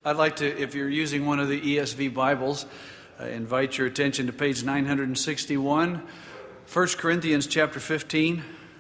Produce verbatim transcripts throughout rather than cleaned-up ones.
I'd like to, if you're using one of the E S V Bibles, uh, invite your attention to page nine sixty-one, First Corinthians chapter fifteen.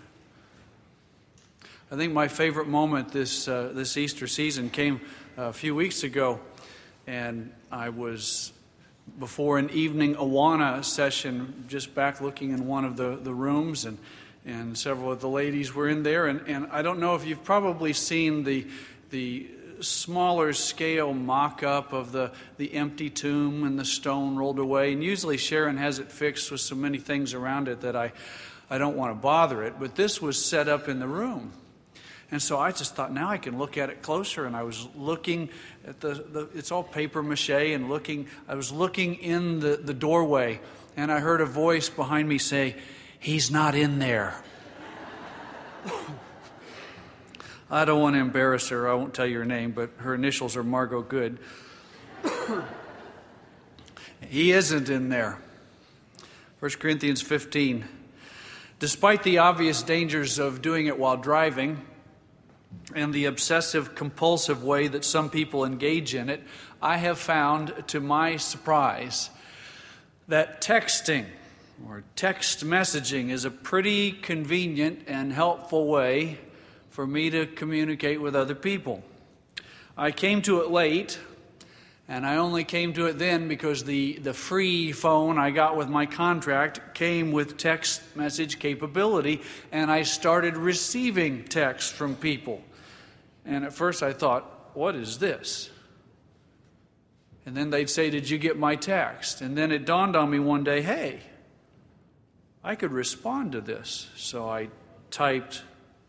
I think my favorite moment this uh, this Easter season came a few weeks ago, and I was before an evening Awana session, just back looking in one of the, the rooms, and and several of the ladies were in there, and, and I don't know if you've probably seen the the smaller scale mock-up of the, the empty tomb and the stone rolled away. And usually Sharon has it fixed with so many things around it that I, I don't want to bother it. But this was set up in the room. And so I just thought, now I can look at it closer. And I was looking at the, the it's all paper mache, and looking, I was looking in the, the doorway, and I heard a voice behind me say, "He's not in there." I don't want to embarrass her. I won't tell you her name, but her initials are Margot Good. He isn't in there. First Corinthians fifteen. Despite the obvious dangers of doing it while driving and the obsessive compulsive way that some people engage in it, I have found, to my surprise, that texting or text messaging is a pretty convenient and helpful way for me to communicate with other people. I came to it late, and I only came to it then because the, the free phone I got with my contract came with text message capability, and I started receiving texts from people. And at first I thought, what is this? And then they'd say, "Did you get my text?" And then it dawned on me one day, hey, I could respond to this. So I typed,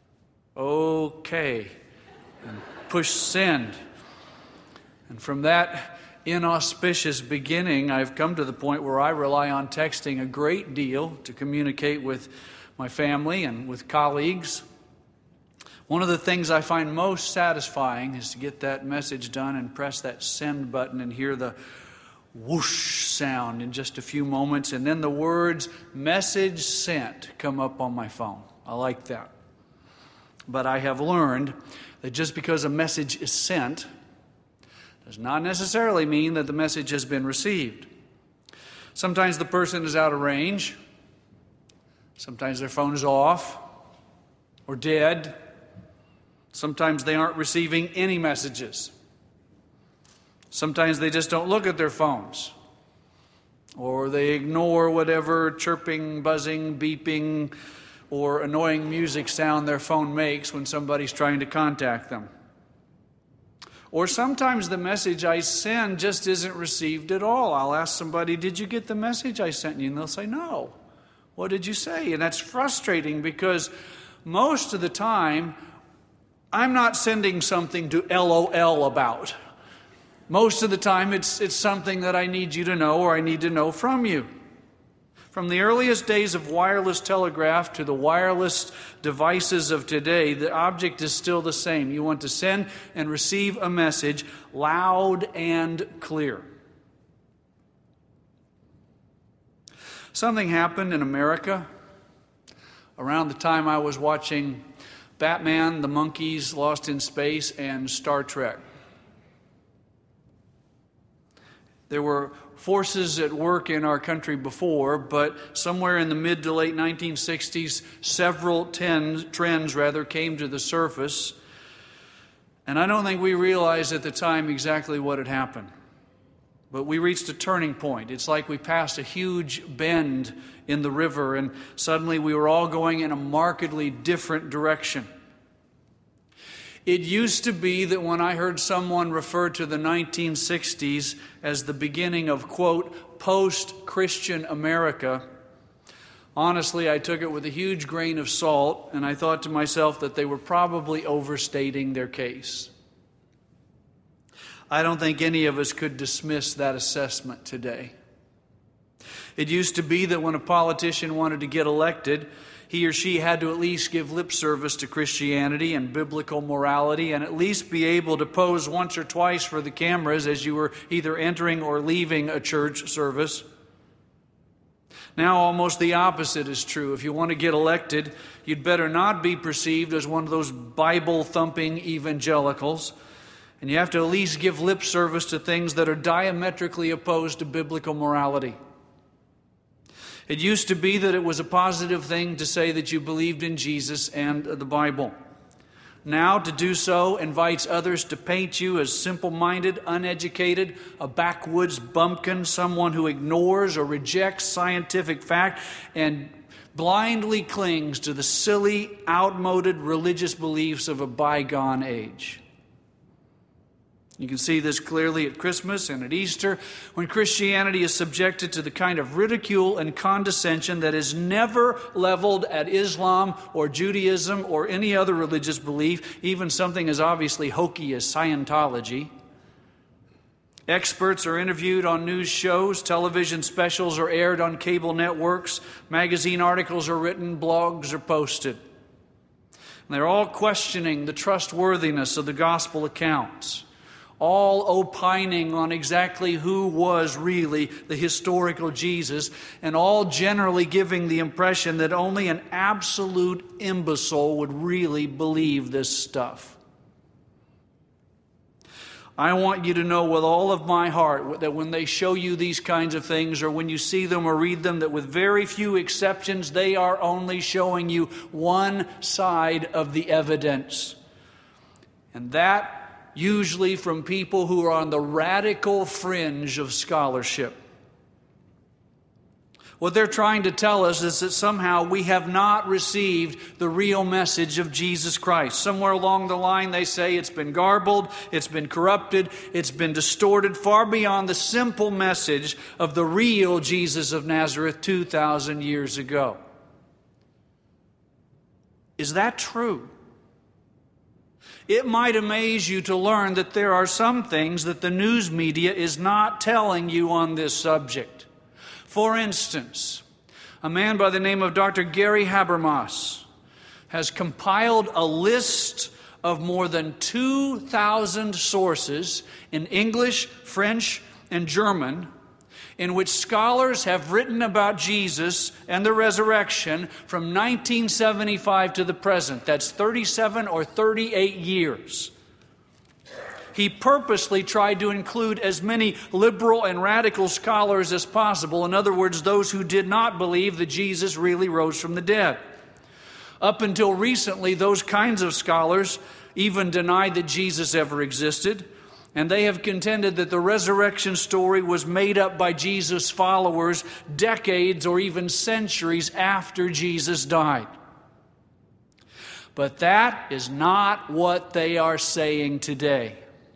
"Okay," and push send. And from that inauspicious beginning, I've come to the point where I rely on texting a great deal to communicate with my family and with colleagues. One of the things I find most satisfying is to get that message done and press that send button and hear the whoosh sound in just a few moments, and then the words "message sent" come up on my phone. I like that. But I have learned that just because a message is sent does not necessarily mean that the message has been received. Sometimes the person is out of range. Sometimes their phone is off or dead. Sometimes they aren't receiving any messages. Sometimes they just don't look at their phones, or they ignore whatever chirping, buzzing, beeping, or annoying music sound their phone makes when somebody's trying to contact them. Or sometimes the message I send just isn't received at all. I'll ask somebody, "Did you get the message I sent you?" And they'll say, "No." "What did you say?" And that's frustrating because most of the time, I'm not sending something to LOL about. Most of the time, it's, it's something that I need you to know, or I need to know from you. From the earliest days of wireless telegraph to the wireless devices of today, the object is still the same. You want to send and receive a message loud and clear. Something happened in America around the time I was watching Batman, the Monkees, Lost in Space, and Star Trek. There were forces at work in our country before, but somewhere in the mid to late nineteen sixties, several ten, trends rather came to the surface. And I don't think we realized at the time exactly what had happened. But we reached a turning point. It's like we passed a huge bend in the river, and suddenly we were all going in a markedly different direction. It used to be that when I heard someone refer to the nineteen sixties as the beginning of, quote, post-Christian America, honestly, I took it with a huge grain of salt, and I thought to myself that they were probably overstating their case. I don't think any of us could dismiss that assessment today. It used to be that when a politician wanted to get elected, he or she had to at least give lip service to Christianity and biblical morality, and at least be able to pose once or twice for the cameras as you were either entering or leaving a church service. Now almost the opposite is true. If you want to get elected, you'd better not be perceived as one of those Bible-thumping evangelicals. And you have to at least give lip service to things that are diametrically opposed to biblical morality. It used to be that it was a positive thing to say that you believed in Jesus and the Bible. Now, to do so invites others to paint you as simple-minded, uneducated, a backwoods bumpkin, someone who ignores or rejects scientific fact and blindly clings to the silly, outmoded religious beliefs of a bygone age. You can see this clearly at Christmas and at Easter, when Christianity is subjected to the kind of ridicule and condescension that is never leveled at Islam or Judaism or any other religious belief, even something as obviously hokey as Scientology. Experts are interviewed on news shows, television specials are aired on cable networks, magazine articles are written, blogs are posted. And they're all questioning the trustworthiness of the gospel accounts, all opining on exactly who was really the historical Jesus, and all generally giving the impression that only an absolute imbecile would really believe this stuff. I want you to know with all of my heart that when they show you these kinds of things, or when you see them or read them, that with very few exceptions, they are only showing you one side of the evidence. And that usually from people who are on the radical fringe of scholarship. What they're trying to tell us is that somehow we have not received the real message of Jesus Christ. Somewhere along the line they say it's been garbled, it's been corrupted, it's been distorted far beyond the simple message of the real Jesus of Nazareth two thousand years ago. Is that true? It might amaze you to learn that there are some things that the news media is not telling you on this subject. For instance, a man by the name of Doctor Gary Habermas has compiled a list of more than two thousand sources in English, French, and German in which scholars have written about Jesus and the resurrection from nineteen seventy-five to the present. That's thirty-seven or thirty-eight years. He purposely tried to include as many liberal and radical scholars as possible. In other words, those who did not believe that Jesus really rose from the dead. Up until recently, those kinds of scholars even denied that Jesus ever existed. And they have contended that the resurrection story was made up by Jesus' followers decades or even centuries after Jesus died. But that is not what they are saying today.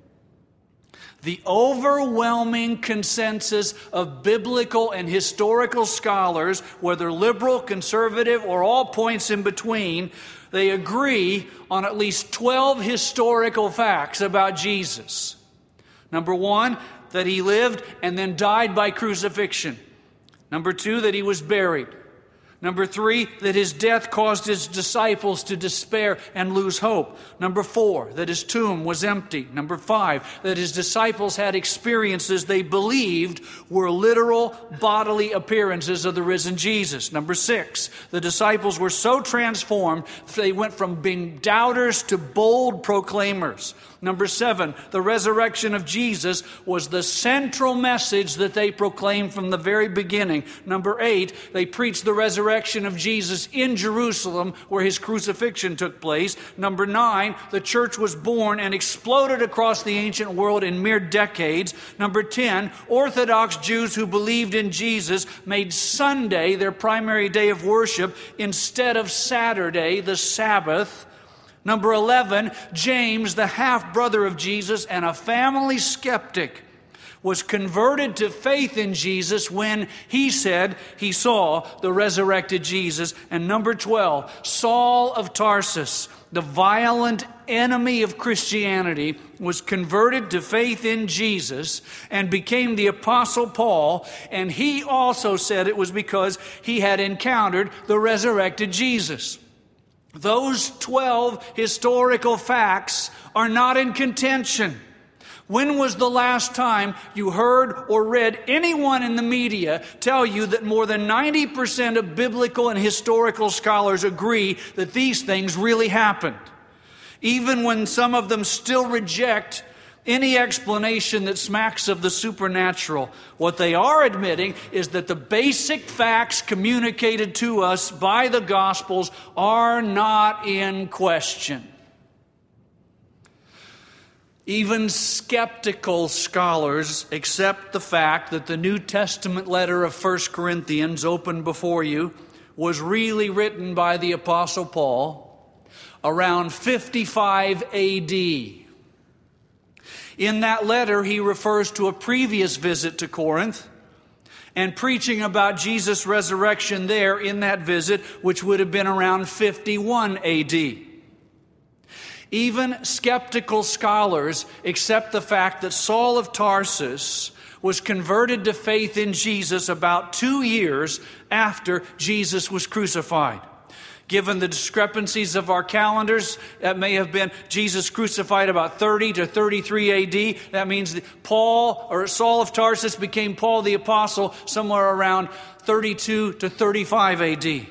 The overwhelming consensus of biblical and historical scholars, whether liberal, conservative, or all points in between, they agree on at least twelve historical facts about Jesus. Number one, that he lived and then died by crucifixion. Number two, that he was buried. Number three, that his death caused his disciples to despair and lose hope. Number four, that his tomb was empty. Number five, that his disciples had experiences they believed were literal bodily appearances of the risen Jesus. Number six, the disciples were so transformed they went from being doubters to bold proclaimers. Number seven, the resurrection of Jesus was the central message that they proclaimed from the very beginning. Number eight, they preached the resurrection of Jesus in Jerusalem where his crucifixion took place. Number nine, the church was born and exploded across the ancient world in mere decades. Number ten, Orthodox Jews who believed in Jesus made Sunday their primary day of worship instead of Saturday, the Sabbath. Number eleven, James, the half-brother of Jesus and a family skeptic, was converted to faith in Jesus when he said he saw the resurrected Jesus. And number twelve, Saul of Tarsus, the violent enemy of Christianity, was converted to faith in Jesus and became the Apostle Paul. And he also said it was because he had encountered the resurrected Jesus. Those twelve historical facts are not in contention. When was the last time you heard or read anyone in the media tell you that more than ninety percent of biblical and historical scholars agree that these things really happened? Even when some of them still reject any explanation that smacks of the supernatural. What they are admitting is that the basic facts communicated to us by the Gospels are not in question. Even skeptical scholars accept the fact that the New Testament letter of First Corinthians, open before you, was really written by the Apostle Paul around fifty-five A D. In that letter, he refers to a previous visit to Corinth and preaching about Jesus' resurrection there in that visit, which would have been around fifty-one A D. Even skeptical scholars accept the fact that Saul of Tarsus was converted to faith in Jesus about two years after Jesus was crucified. Given the discrepancies of our calendars, that may have been Jesus crucified about thirty to thirty-three A D. That means that Paul, or Saul of Tarsus, became Paul the Apostle somewhere around thirty-two to thirty-five A D.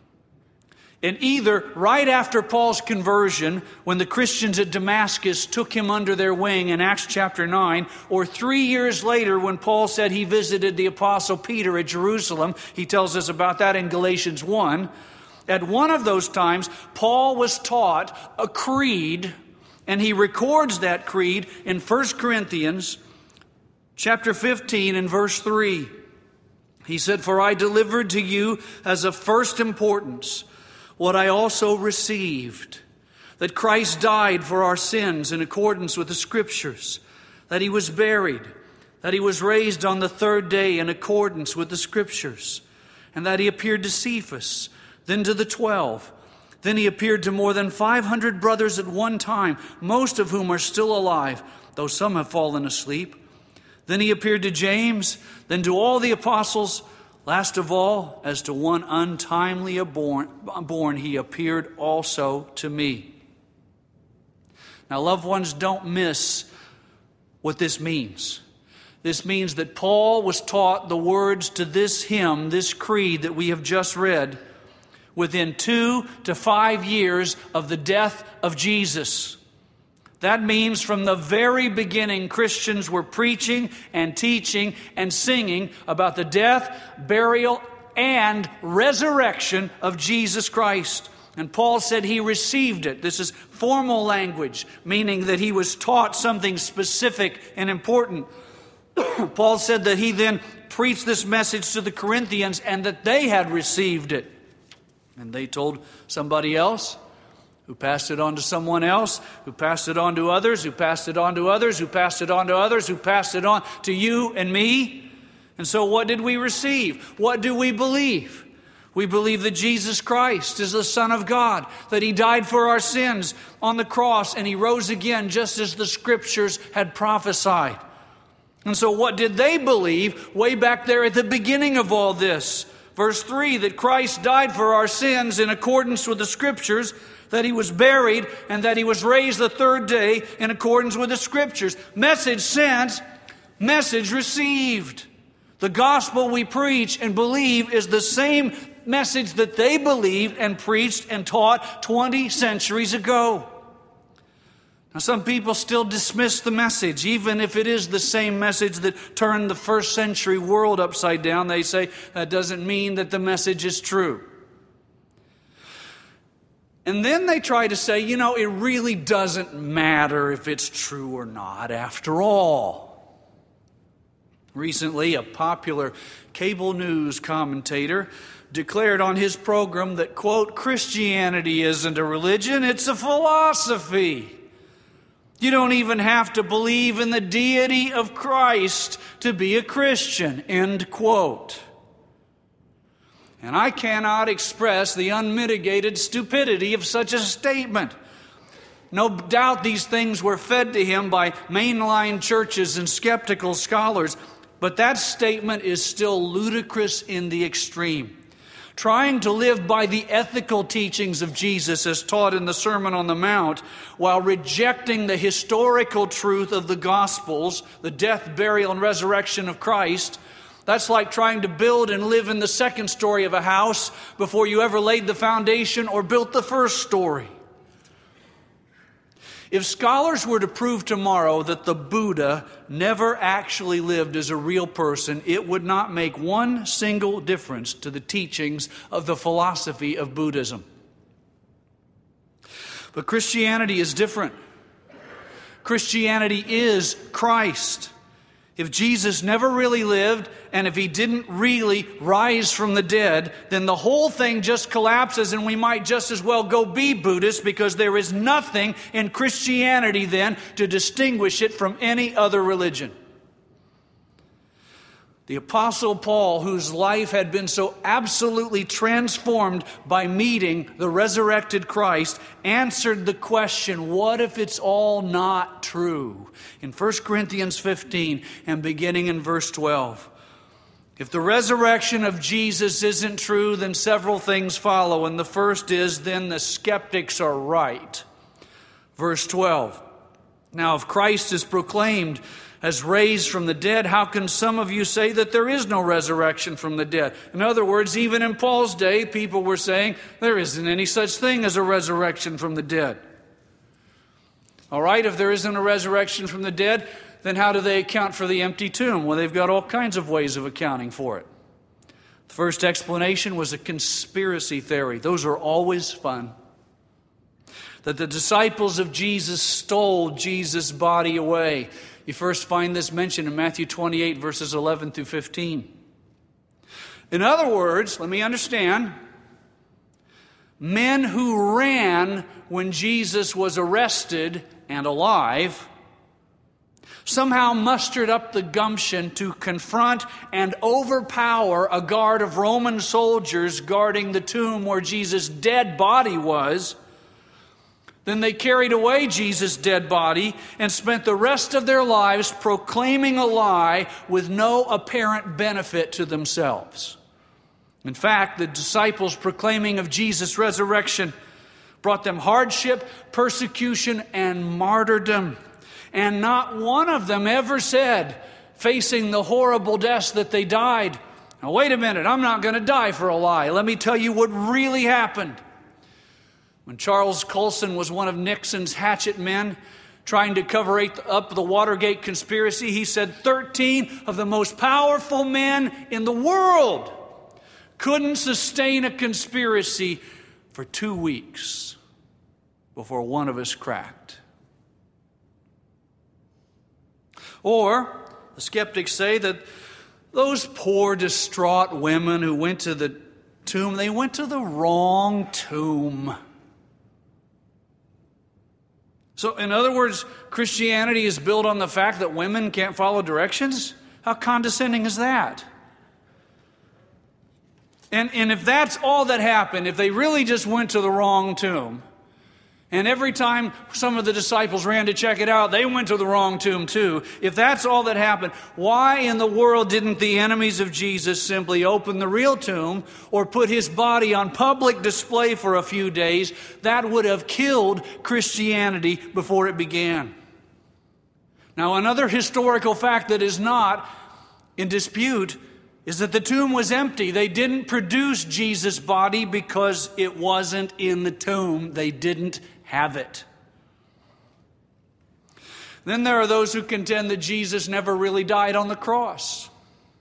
And either right after Paul's conversion, when the Christians at Damascus took him under their wing in Acts chapter nine, or three years later when Paul said he visited the Apostle Peter at Jerusalem, he tells us about that in Galatians one. At one of those times, Paul was taught a creed, and he records that creed in First Corinthians chapter fifteen and verse three. He said, "For I delivered to you as of first importance what I also received, that Christ died for our sins in accordance with the Scriptures, that he was buried, that he was raised on the third day in accordance with the Scriptures, and that he appeared to Cephas, then to the twelve. Then he appeared to more than five hundred brothers at one time, most of whom are still alive, though some have fallen asleep. Then he appeared to James, then to all the apostles. Last of all, as to one untimely born, born, he appeared also to me." Now, loved ones, don't miss what this means. This means that Paul was taught the words to this hymn, this creed that we have just read, within two to five years of the death of Jesus. That means from the very beginning, Christians were preaching and teaching and singing about the death, burial, and resurrection of Jesus Christ. And Paul said he received it. This is formal language, meaning that he was taught something specific and important. Paul said that he then preached this message to the Corinthians and that they had received it. And they told somebody else, who passed it on to someone else, who passed it on to others, who passed it on to others, who passed it on to others, who passed it on to you and me. And so what did we receive? What do we believe? We believe that Jesus Christ is the Son of God, that he died for our sins on the cross, and he rose again just as the Scriptures had prophesied. And so what did they believe way back there at the beginning of all this? Verse three, that Christ died for our sins in accordance with the Scriptures, that he was buried, and that he was raised the third day in accordance with the Scriptures. Message sent, message received. The gospel we preach and believe is the same message that they believed and preached and taught twenty centuries ago. Now, some people still dismiss the message, even if it is the same message that turned the first century world upside down. They say that doesn't mean that the message is true. And then they try to say, you know, it really doesn't matter if it's true or not after all. Recently, a popular cable news commentator declared on his program that, quote, "Christianity isn't a religion, it's a philosophy. You don't even have to believe in the deity of Christ to be a Christian," end quote. And I cannot express the unmitigated stupidity of such a statement. No doubt these things were fed to him by mainline churches and skeptical scholars, but that statement is still ludicrous in the extreme. Trying to live by the ethical teachings of Jesus as taught in the Sermon on the Mount, while rejecting the historical truth of the Gospels, the death, burial, and resurrection of Christ, that's like trying to build and live in the second story of a house before you ever laid the foundation or built the first story. If scholars were to prove tomorrow that the Buddha never actually lived as a real person, it would not make one single difference to the teachings of the philosophy of Buddhism. But Christianity is different. Christianity is Christ. If Jesus never really lived, and if he didn't really rise from the dead, then the whole thing just collapses, and we might just as well go be Buddhists, because there is nothing in Christianity then to distinguish it from any other religion. The Apostle Paul, whose life had been so absolutely transformed by meeting the resurrected Christ, answered the question, what if it's all not true? In First Corinthians fifteen and beginning in verse twelve. If the resurrection of Jesus isn't true, then several things follow. And the first is, then the skeptics are right. Verse twelve. Now, if Christ is proclaimed as raised from the dead, how can some of you say that there is no resurrection from the dead? In other words, even in Paul's day, people were saying there isn't any such thing as a resurrection from the dead. All right, if there isn't a resurrection from the dead, then how do they account for the empty tomb? Well, they've got all kinds of ways of accounting for it. The first explanation was a conspiracy theory. Those are always fun. That the disciples of Jesus stole Jesus' body away. You first find this mentioned in Matthew twenty-eight, verses eleven through fifteen. In other words, let me understand, men who ran when Jesus was arrested and alive somehow mustered up the gumption to confront and overpower a guard of Roman soldiers guarding the tomb where Jesus' dead body was. Then they carried away Jesus' dead body and spent the rest of their lives proclaiming a lie with no apparent benefit to themselves. In fact, the disciples' proclaiming of Jesus' resurrection brought them hardship, persecution, and martyrdom. And not one of them ever said, facing the horrible deaths that they died, now wait a minute, I'm not going to die for a lie. Let me tell you what really happened. When Charles Colson was one of Nixon's hatchet men trying to cover up the Watergate conspiracy, he said thirteen of the most powerful men in the world couldn't sustain a conspiracy for two weeks before one of us cracked. Or the skeptics say that those poor, distraught women who went to the tomb, they went to the wrong tomb. So, in other words, Christianity is built on the fact that women can't follow directions? How condescending is that? And, and if that's all that happened, if they really just went to the wrong tomb, and every time some of the disciples ran to check it out, they went to the wrong tomb too. If that's all that happened, why in the world didn't the enemies of Jesus simply open the real tomb or put his body on public display for a few days? That would have killed Christianity before it began. Now, another historical fact that is not in dispute is that the tomb was empty. They didn't produce Jesus' body because it wasn't in the tomb. They didn't have it. Then there are those who contend that Jesus never really died on the cross.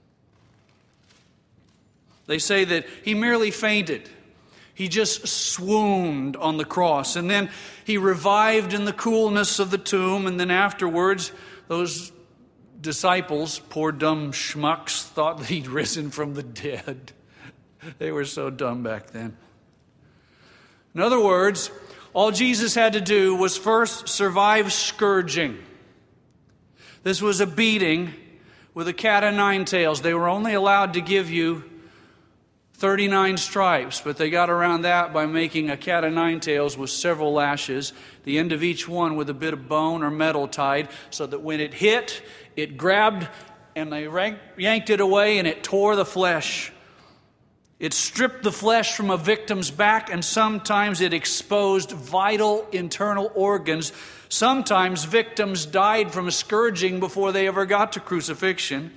They say that he merely fainted. He just swooned on the cross. And then he revived in the coolness of the tomb. And then afterwards, those disciples, poor dumb schmucks, thought that he'd risen from the dead. They were so dumb back then. In other words, all Jesus had to do was first survive scourging. This was a beating with a cat o' nine tails. They were only allowed to give you thirty-nine stripes, but they got around that by making a cat o' nine tails with several lashes, the end of each one with a bit of bone or metal tied, so that when it hit, it grabbed and they yanked it away and it tore the flesh. It stripped the flesh from a victim's back, and sometimes it exposed vital internal organs. Sometimes victims died from a scourging before they ever got to crucifixion.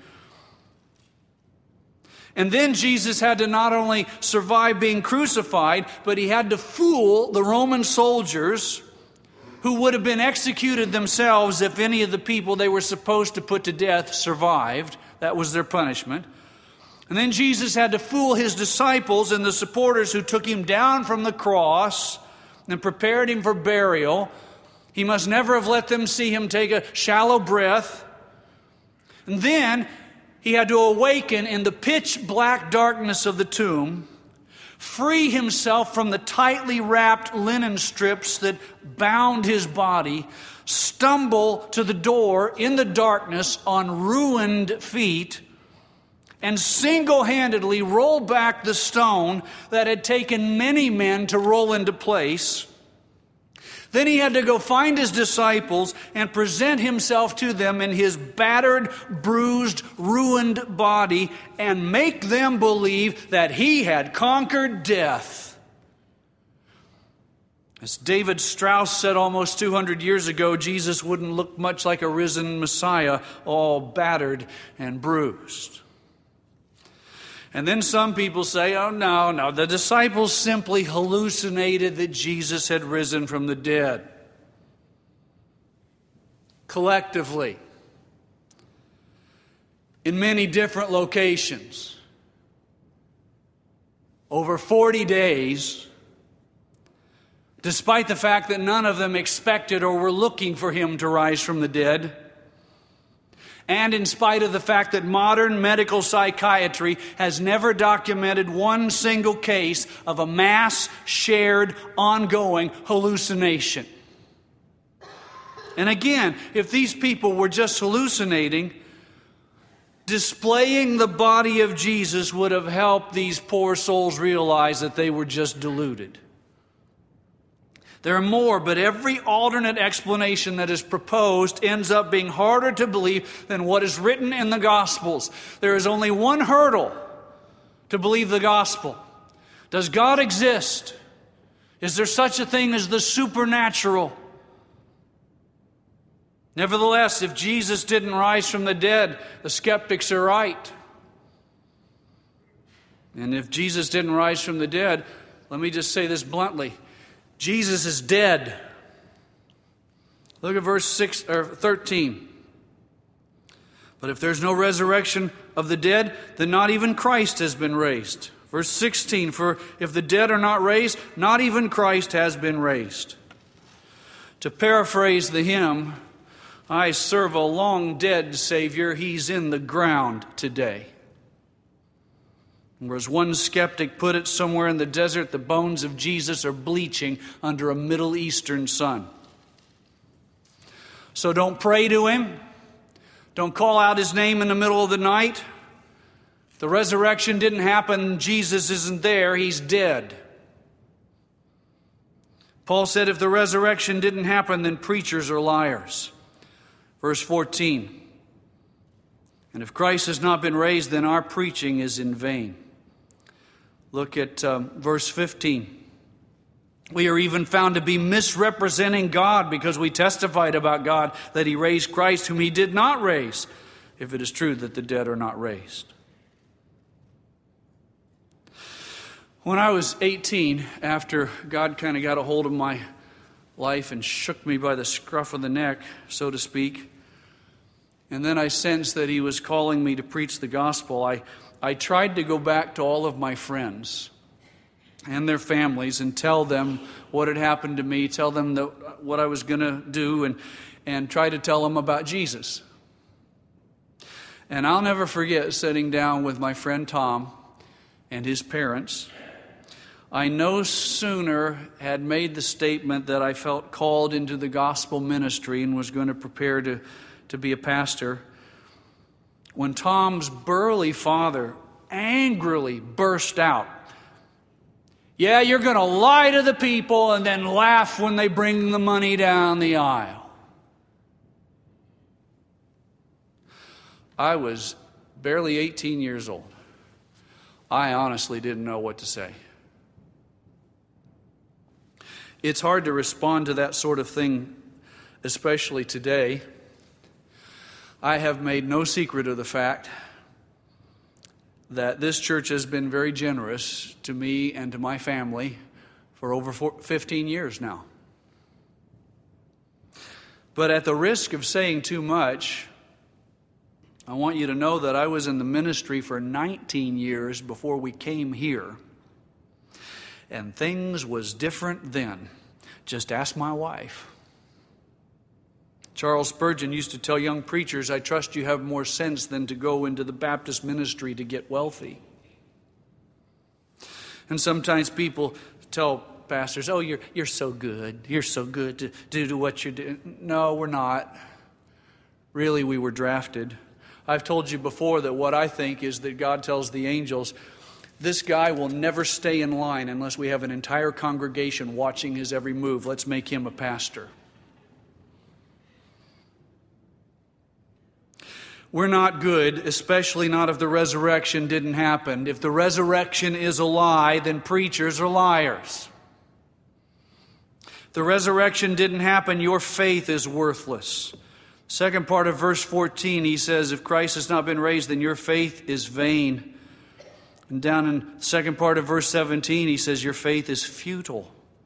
And then Jesus had to not only survive being crucified, but he had to fool the Roman soldiers who would have been executed themselves if any of the people they were supposed to put to death survived. That was their punishment. And then Jesus had to fool his disciples and the supporters who took him down from the cross and prepared him for burial. He must never have let them see him take a shallow breath. And then he had to awaken in the pitch black darkness of the tomb, free himself from the tightly wrapped linen strips that bound his body, stumble to the door in the darkness on ruined feet, and single-handedly roll back the stone that had taken many men to roll into place. Then he had to go find his disciples and present himself to them in his battered, bruised, ruined body and make them believe that he had conquered death. As David Strauss said almost two hundred years ago, Jesus wouldn't look much like a risen Messiah, all battered and bruised. And then some people say, oh, no, no, the disciples simply hallucinated that Jesus had risen from the dead. Collectively, in many different locations, over forty days, despite the fact that none of them expected or were looking for him to rise from the dead, and in spite of the fact that modern medical psychiatry has never documented one single case of a mass, shared, ongoing hallucination. And again, if these people were just hallucinating, displaying the body of Jesus would have helped these poor souls realize that they were just deluded. There are more, but every alternate explanation that is proposed ends up being harder to believe than what is written in the Gospels. There is only one hurdle to believe the Gospel. Does God exist? Is there such a thing as the supernatural? Nevertheless, if Jesus didn't rise from the dead, the skeptics are right. And if Jesus didn't rise from the dead, let me just say this bluntly. Jesus is dead. Look at verse six or thirteen. But if there's no resurrection of the dead, then not even Christ has been raised. Verse sixteen, for if the dead are not raised, not even Christ has been raised. To paraphrase the hymn, I serve a long dead Savior, he's in the ground today. Or as one skeptic put it, somewhere in the desert, the bones of Jesus are bleaching under a Middle Eastern sun. So don't pray to him. Don't call out his name in the middle of the night. If the resurrection didn't happen, Jesus isn't there, he's dead. Paul said if the resurrection didn't happen, then preachers are liars. Verse fourteen. And if Christ has not been raised, then our preaching is in vain. Look at um, verse fifteen. We are even found to be misrepresenting God because we testified about God that he raised Christ whom he did not raise, if it is true that the dead are not raised. When I was eighteen, after God kind of got a hold of my life and shook me by the scruff of the neck, so to speak, and then I sensed that he was calling me to preach the gospel, I I tried to go back to all of my friends and their families and tell them what had happened to me, tell them that, what I was going to do, and, and try to tell them about Jesus. And I'll never forget sitting down with my friend Tom and his parents. I no sooner had made the statement that I felt called into the gospel ministry and was going to prepare to, to be a pastor, when Tom's burly father angrily burst out, yeah, you're going to lie to the people and then laugh when they bring the money down the aisle. I was barely eighteen years old. I honestly didn't know what to say. It's hard to respond to that sort of thing, especially today. I have made no secret of the fact that this church has been very generous to me and to my family for over fifteen years now. But at the risk of saying too much, I want you to know that I was in the ministry for nineteen years before we came here. And things was different then. Just ask my wife. Charles Spurgeon used to tell young preachers, I trust you have more sense than to go into the Baptist ministry to get wealthy. And sometimes people tell pastors, oh, you're you're so good. You're so good to do, do what you're doing. No, we're not. Really, we were drafted. I've told you before that what I think is that God tells the angels, this guy will never stay in line unless we have an entire congregation watching his every move. Let's make him a pastor. We're not good, especially not if the resurrection didn't happen. If the resurrection is a lie, then preachers are liars. If the resurrection didn't happen, your faith is worthless. Second part of verse fourteen, he says, if Christ has not been raised, then your faith is vain. And down in the second part of verse seventeen, he says, your faith is futile.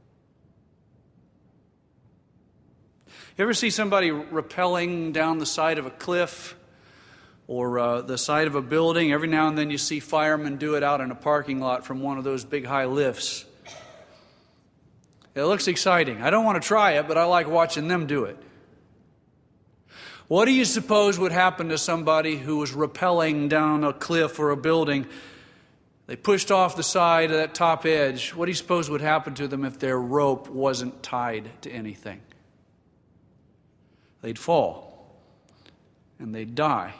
You ever see somebody rappelling down the side of a cliff or uh, the side of a building? Every now and then you see firemen do it out in a parking lot from one of those big high lifts. It looks exciting. I don't want to try it, but I like watching them do it. What do you suppose would happen to somebody who was rappelling down a cliff or a building? They pushed off the side of that top edge. What do you suppose would happen to them if their rope wasn't tied to anything? They'd fall and they'd die.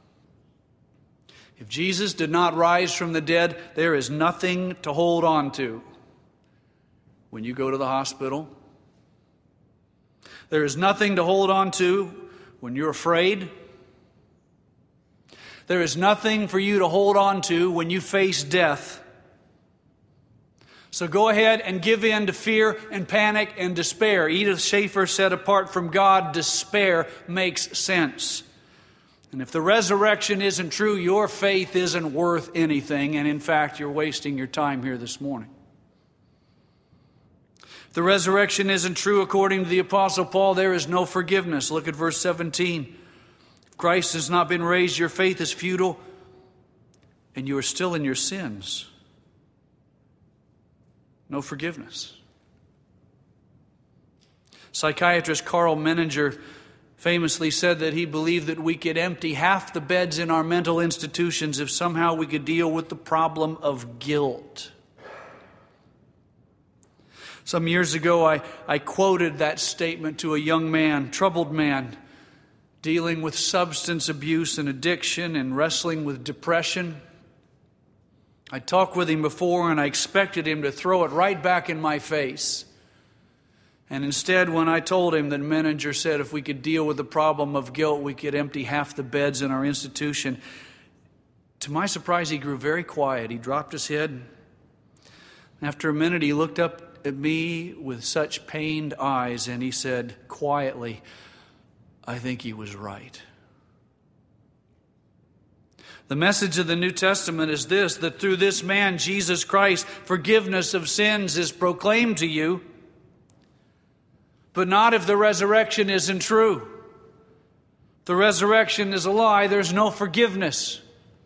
If Jesus did not rise from the dead, there is nothing to hold on to when you go to the hospital. There is nothing to hold on to when you're afraid. There is nothing for you to hold on to when you face death. So go ahead and give in to fear and panic and despair. Edith Schaeffer said, apart from God, despair makes sense. And if the resurrection isn't true, your faith isn't worth anything. And in fact, you're wasting your time here this morning. If the resurrection isn't true, according to the Apostle Paul, there is no forgiveness. Look at verse seventeen. If Christ has not been raised, your faith is futile, and you are still in your sins. No forgiveness. Psychiatrist Carl Menninger famously said that he believed that we could empty half the beds in our mental institutions if somehow we could deal with the problem of guilt. Some years ago, I, I quoted that statement to a young man, troubled man, dealing with substance abuse and addiction and wrestling with depression. I talked with him before and I expected him to throw it right back in my face. And instead, when I told him that Menninger said if we could deal with the problem of guilt, we could empty half the beds in our institution, to my surprise, he grew very quiet. He dropped his head. After a minute, he looked up at me with such pained eyes and he said quietly, I think he was right. The message of the New Testament is this, that through this man, Jesus Christ, forgiveness of sins is proclaimed to you, but not if the resurrection isn't true. If the resurrection is a lie, there's no forgiveness.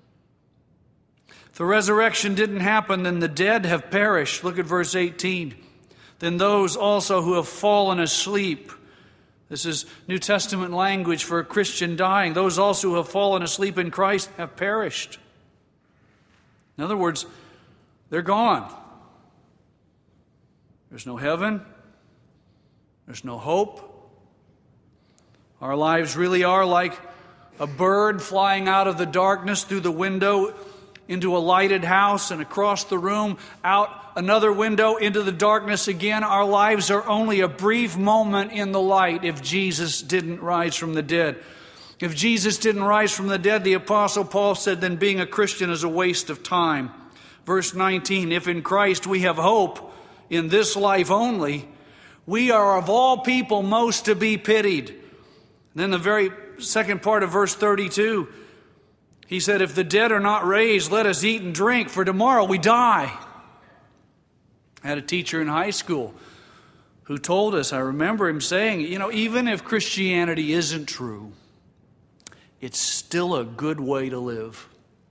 If the resurrection didn't happen, then the dead have perished. Look at verse eighteen. Then those also who have fallen asleep. This is New Testament language for a Christian dying. Those also who have fallen asleep in Christ have perished. In other words, they're gone. There's no heaven. There's no hope. Our lives really are like a bird flying out of the darkness through the window into a lighted house and across the room, out another window into the darkness again. Our lives are only a brief moment in the light if Jesus didn't rise from the dead. If Jesus didn't rise from the dead, the Apostle Paul said, then being a Christian is a waste of time. Verse nineteen, if in Christ we have hope in this life only, we are of all people most to be pitied. Then the very second part of verse thirty-two, he said, if the dead are not raised, let us eat and drink, for tomorrow we die. I had a teacher in high school who told us, I remember him saying, you know, even if Christianity isn't true, it's still a good way to live.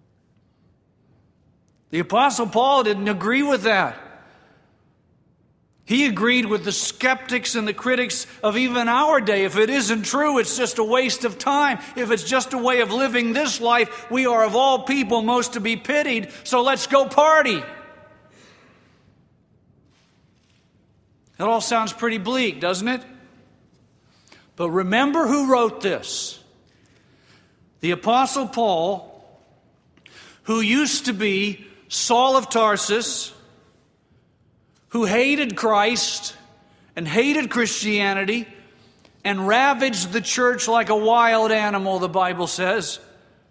The Apostle Paul didn't agree with that. He agreed with the skeptics and the critics of even our day. If it isn't true, it's just a waste of time. If it's just a way of living this life, we are of all people most to be pitied, so let's go party. That all sounds pretty bleak, doesn't it? But remember who wrote this. The Apostle Paul, who used to be Saul of Tarsus, who hated Christ and hated Christianity and ravaged the church like a wild animal, the Bible says.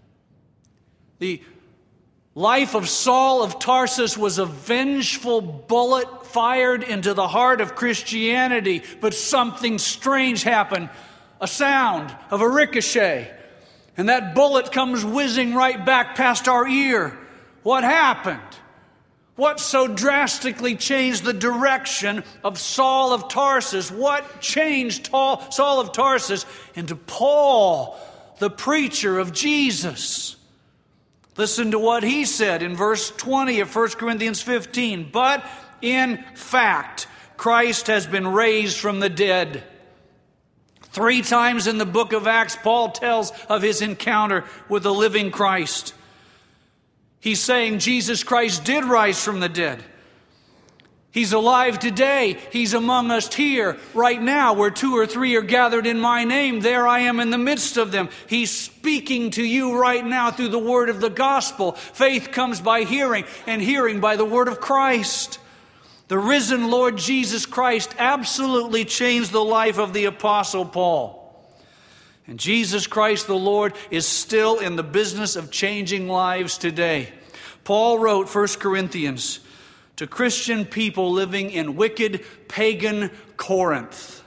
The life of Saul of Tarsus was a vengeful bullet fired into the heart of Christianity, but something strange happened. A sound of a ricochet, and that bullet comes whizzing right back past our ear. What happened? What so drastically changed the direction of Saul of Tarsus? What changed Saul of Tarsus into Paul, the preacher of Jesus? Listen to what he said in verse twenty of First Corinthians fifteen. But in fact, Christ has been raised from the dead. Three times in the book of Acts, Paul tells of his encounter with the living Christ. He's saying Jesus Christ did rise from the dead. He's alive today. He's among us here, right now, where two or three are gathered in my name. There I am in the midst of them. He's speaking to you right now through the word of the gospel. Faith comes by hearing, and hearing by the word of Christ. The risen Lord Jesus Christ absolutely changed the life of the Apostle Paul. And Jesus Christ the Lord is still in the business of changing lives today. Paul wrote First Corinthians to Christian people living in wicked pagan Corinth.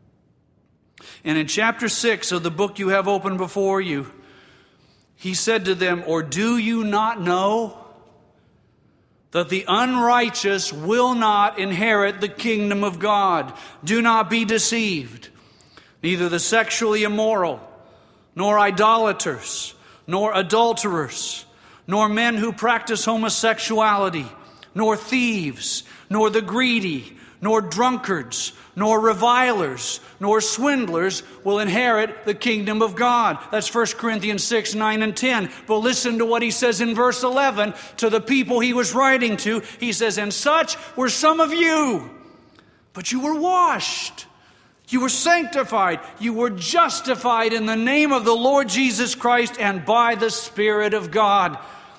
And in chapter six of the book you have open before you, he said to them, "Or do you not know that the unrighteous will not inherit the kingdom of God? Do not be deceived. Neither the sexually immoral, nor idolaters, nor adulterers, nor men who practice homosexuality, nor thieves, nor the greedy, nor drunkards, nor revilers, nor swindlers will inherit the kingdom of God." That's First Corinthians six, nine, and ten. But listen to what he says in verse eleven to the people he was writing to. He says, "And such were some of you, but you were washed. You were sanctified. You were justified in the name of the Lord Jesus Christ and by the Spirit of God."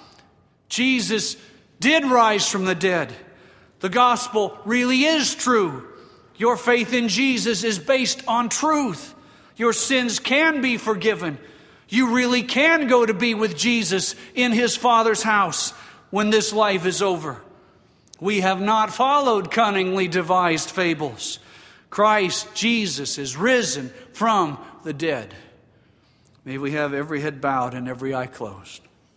Jesus did rise from the dead. The gospel really is true. Your faith in Jesus is based on truth. Your sins can be forgiven. You really can go to be with Jesus in his Father's house when this life is over. We have not followed cunningly devised fables. Christ Jesus is risen from the dead. May we have every head bowed and every eye closed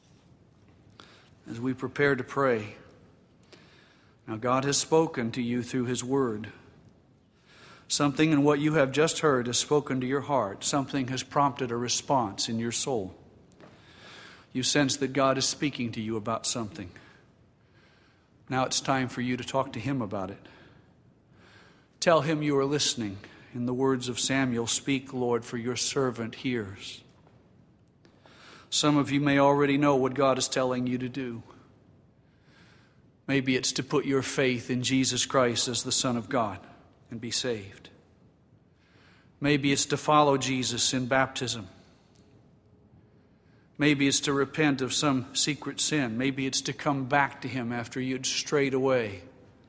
as we prepare to pray. Now, God has spoken to you through his word. Something in what you have just heard has spoken to your heart. Something has prompted a response in your soul. You sense that God is speaking to you about something. Now it's time for you to talk to him about it. Tell him you are listening. In the words of Samuel, "Speak, Lord, for your servant hears." Some of you may already know what God is telling you to do. Maybe it's to put your faith in Jesus Christ as the Son of God and be saved. Maybe it's to follow Jesus in baptism. Maybe it's to repent of some secret sin. Maybe it's to come back to him after you'd strayed away.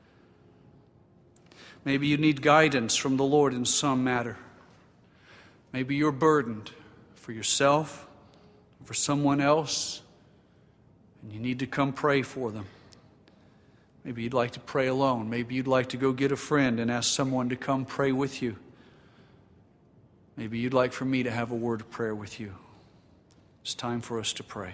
Maybe you need guidance from the Lord in some matter. Maybe you're burdened for yourself, for someone else, and you need to come pray for them. Maybe you'd like to pray alone. Maybe you'd like to go get a friend and ask someone to come pray with you. Maybe you'd like for me to have a word of prayer with you. It's time for us to pray.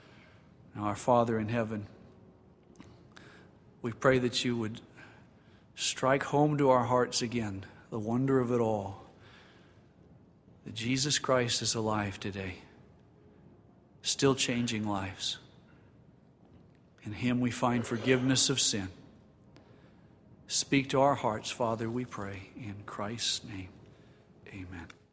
Now, our Father in heaven, we pray that you would strike home to our hearts again the wonder of it all, that Jesus Christ is alive today, still changing lives. In him we find forgiveness of sin. Speak to our hearts, Father, we pray. In Christ's name, amen.